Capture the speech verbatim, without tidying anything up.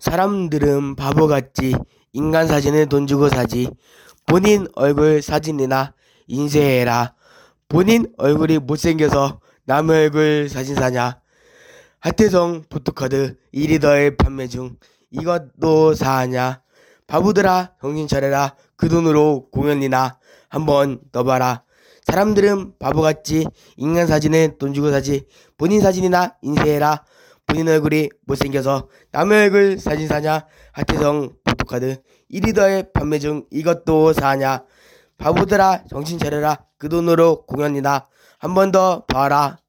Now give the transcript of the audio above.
사람들은 바보같이 인간 사진을 돈 주고 사지. 본인 얼굴 사진이나 인쇄해라. 본인 얼굴이 못생겨서 남의 얼굴 사진 사냐. 하태성 포토카드 일 위 더의 판매 중. 이것도 사냐. 바보들아 정신 차려라. 그 돈으로 공연이나 한번 넣어봐라. 사람들은 바보같이 인간 사진을 돈 주고 사지. 본인 사진이나 인쇄해라. 본인 얼굴이 못생겨서 남의 얼굴 사진 사냐. 하태성 포토카드 일 위 더의 판매 중. 이것도 사냐. 바보들아 정신 차려라. 그 돈으로 공연이나 한 번 더 봐라.